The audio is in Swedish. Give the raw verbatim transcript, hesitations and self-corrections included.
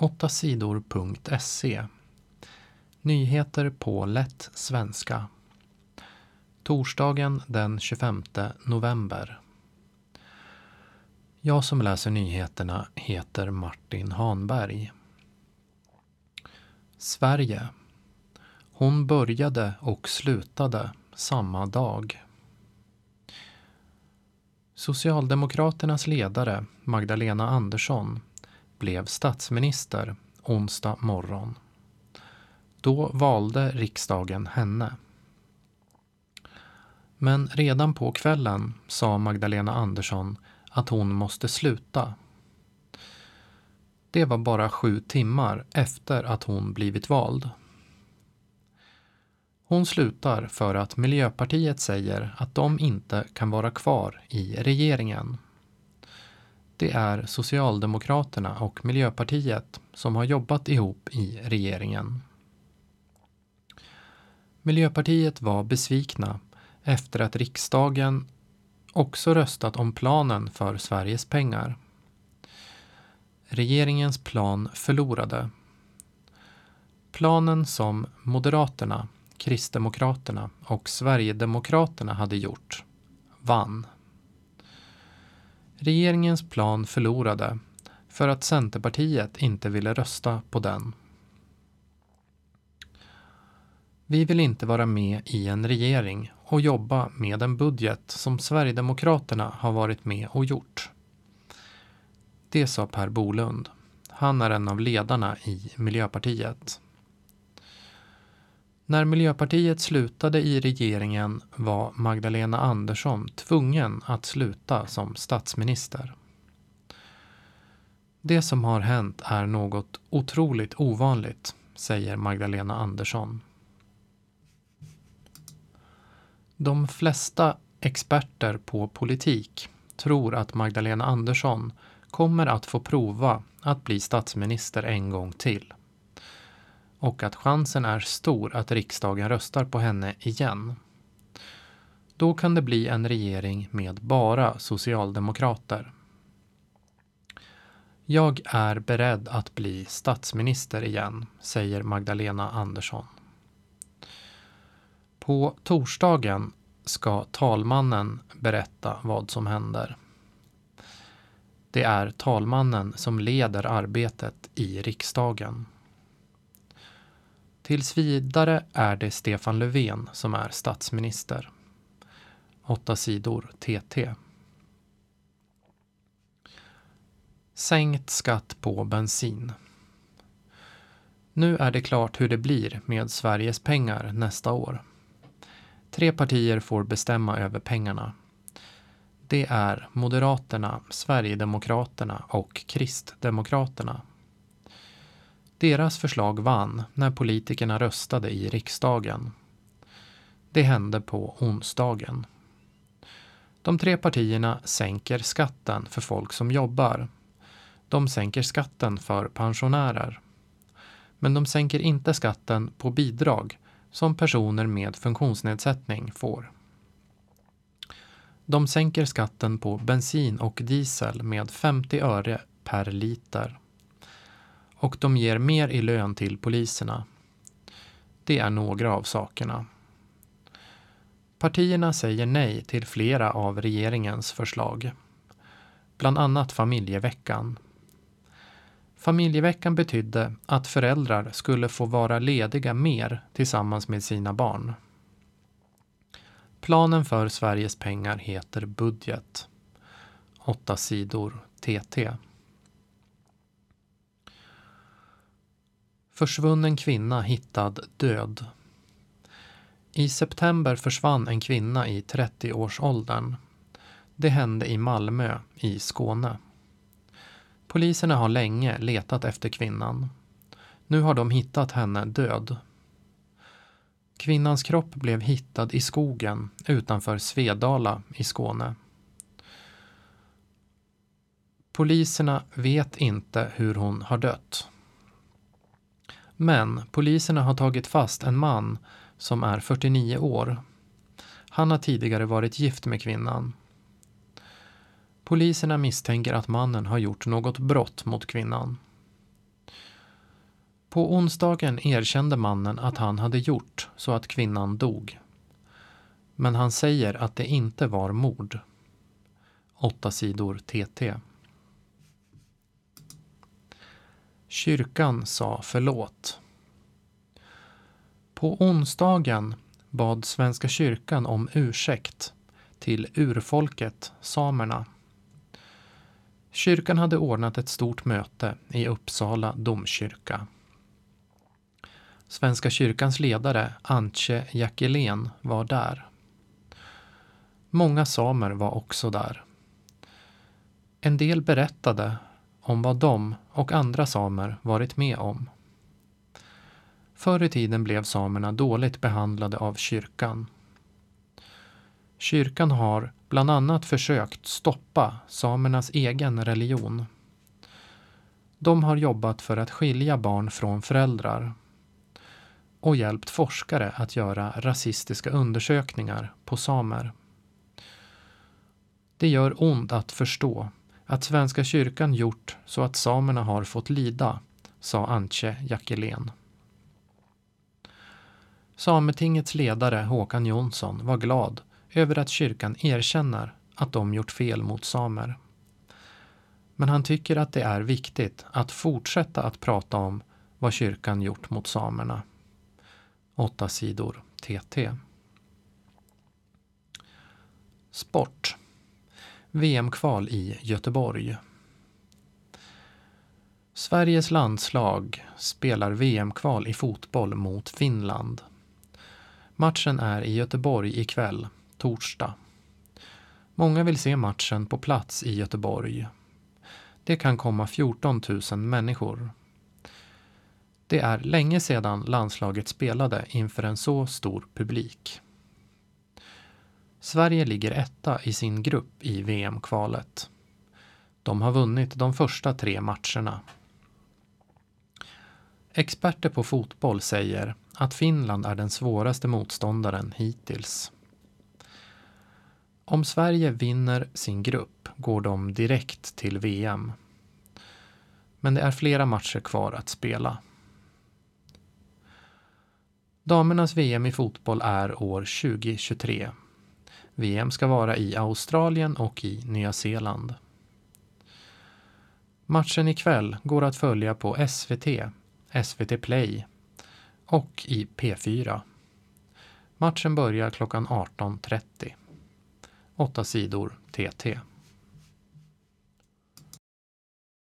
åtta sidor punkt se. Nyheter på lätt svenska. Torsdagen den tjugofemte november. Jag som läser nyheterna heter Martin Hanberg. Sverige. Hon började och slutade samma dag. Socialdemokraternas ledare Magdalena Andersson blev statsminister onsdag morgon. Då valde riksdagen henne. Men redan på kvällen sa Magdalena Andersson att hon måste sluta. Det var bara sju timmar efter att hon blivit vald. Hon slutar för att Miljöpartiet säger att de inte kan vara kvar i regeringen. Det är Socialdemokraterna och Miljöpartiet som har jobbat ihop i regeringen. Miljöpartiet var besvikna efter att riksdagen också röstat om planen för Sveriges pengar. Regeringens plan förlorade. Planen som Moderaterna, Kristdemokraterna och Sverigedemokraterna hade gjort vann. Regeringens plan förlorade för att Centerpartiet inte ville rösta på den. Vi vill inte vara med i en regering och jobba med en budget som Sverigedemokraterna har varit med och gjort. Det sa Per Bolund. Han är en av ledarna i Miljöpartiet. När Miljöpartiet slutade i regeringen var Magdalena Andersson tvungen att sluta som statsminister. Det som har hänt är något otroligt ovanligt, säger Magdalena Andersson. De flesta experter på politik tror att Magdalena Andersson kommer att få prova att bli statsminister en gång till. Och att chansen är stor att riksdagen röstar på henne igen. Då kan det bli en regering med bara socialdemokrater. Jag är beredd att bli statsminister igen, säger Magdalena Andersson. På torsdagen ska talmannen berätta vad som händer. Det är talmannen som leder arbetet i riksdagen. Tills vidare är det Stefan Löfven som är statsminister. Åtta sidor T T. Sänkt skatt på bensin. Nu är det klart hur det blir med Sveriges pengar nästa år. Tre partier får bestämma över pengarna. Det är Moderaterna, Sverigedemokraterna och Kristdemokraterna. Deras förslag vann när politikerna röstade i riksdagen. Det hände på onsdagen. De tre partierna sänker skatten för folk som jobbar. De sänker skatten för pensionärer. Men de sänker inte skatten på bidrag som personer med funktionsnedsättning får. De sänker skatten på bensin och diesel med femtio öre per liter. Och de ger mer i lön till poliserna. Det är några av sakerna. Partierna säger nej till flera av regeringens förslag. Bland annat familjeveckan. Familjeveckan betydde att föräldrar skulle få vara lediga mer tillsammans med sina barn. Planen för Sveriges pengar heter budget. Åtta sidor T T. Försvunnen kvinna hittad död. I september försvann en kvinna i trettioårsåldern. Det hände i Malmö i Skåne. Poliserna har länge letat efter kvinnan. Nu har de hittat henne död. Kvinnans kropp blev hittad i skogen utanför Svedala i Skåne. Poliserna vet inte hur hon har dött. Men poliserna har tagit fast en man som är fyrtionio år. Han har tidigare varit gift med kvinnan. Poliserna misstänker att mannen har gjort något brott mot kvinnan. På onsdagen erkände mannen att han hade gjort så att kvinnan dog. Men han säger att det inte var mord. Åtta sidor T T. Kyrkan sa förlåt. På onsdagen bad Svenska kyrkan om ursäkt till urfolket, samerna. Kyrkan hade ordnat ett stort möte i Uppsala domkyrka. Svenska kyrkans ledare Antje Jackelén var där. Många samer var också där. En del berättade om vad de och andra samer varit med om. Förr i tiden blev samerna dåligt behandlade av kyrkan. Kyrkan har bland annat försökt stoppa samernas egen religion. De har jobbat för att skilja barn från föräldrar och hjälpt forskare att göra rasistiska undersökningar på samer. Det gör ont att förstå att Svenska kyrkan gjort så att samerna har fått lida, sa Antje Jackelén. Sametingets ledare Håkan Jonsson var glad över att kyrkan erkänner att de gjort fel mot samer. Men han tycker att det är viktigt att fortsätta att prata om vad kyrkan gjort mot samerna. Åtta sidor T T. Sport. V M-kval i Göteborg. Sveriges landslag spelar V M-kval i fotboll mot Finland. Matchen är i Göteborg ikväll, torsdag. Många vill se matchen på plats i Göteborg. Det kan komma fjorton tusen människor. Det är länge sedan landslaget spelade inför en så stor publik. Sverige ligger etta i sin grupp i V M-kvalet. De har vunnit de första tre matcherna. Experter på fotboll säger att Finland är den svåraste motståndaren hittills. Om Sverige vinner sin grupp går de direkt till V M. Men det är flera matcher kvar att spela. Damernas V M i fotboll är år tjugo tjugotre. V M ska vara i Australien och i Nya Zeeland. Matchen ikväll går att följa på S V T, S V T Play och i P fyra. Matchen börjar klockan arton trettio. Åtta sidor T T.